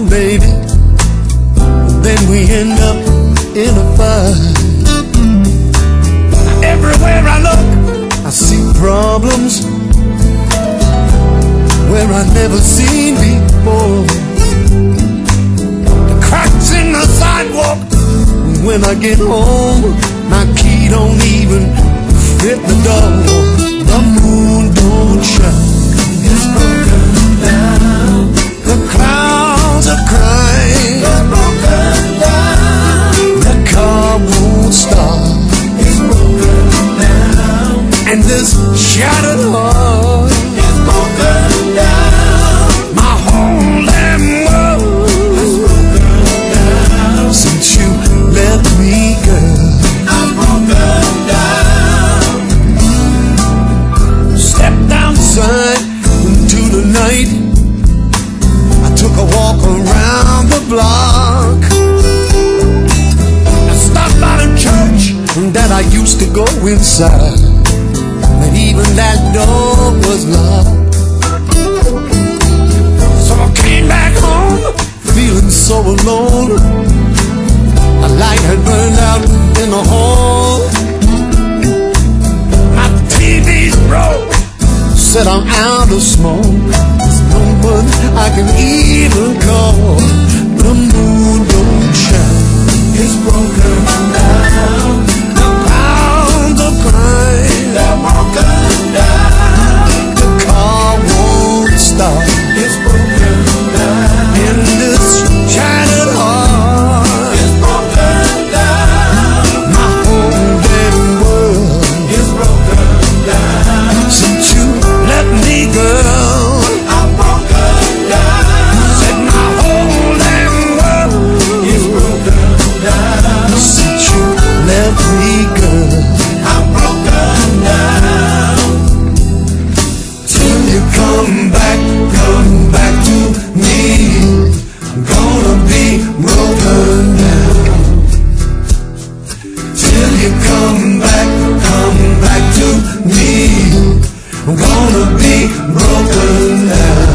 baby, then we end up in a fight. Everywhere I look, I see problems where I never seen before. The cracks in the sidewalk, when I get home, my key don't even fit the door. The moon don't shine, it's broken down. The clouds are crying, it's broken down. The car won't start, it's broken down. And this shattered heart, it's broken down. My whole damn world is broken down. Since you left me, girl, I'm broken down. Stepped outside into the night, I took a walk around the block. I stopped by the church that I used to go inside, but even that door was locked. So I came back home, feeling so alone. A light had burned out in the hall. My TV's broke, said I'm out of smoke. There's no one I can even call. The moon don't shine, it's broken down. The clouds are crying, they're broken down. The car won't stop, it's broken down. And this shattered heart, it's broken down. My whole damn world is broken down. Since you left me, girl, I'm broken down. Said my whole damn world is broken down. Since you left me, girl, I'm broken down. Till you come back to me, I'm gonna be broken down. Till you come back to me, I'm gonna be broken down.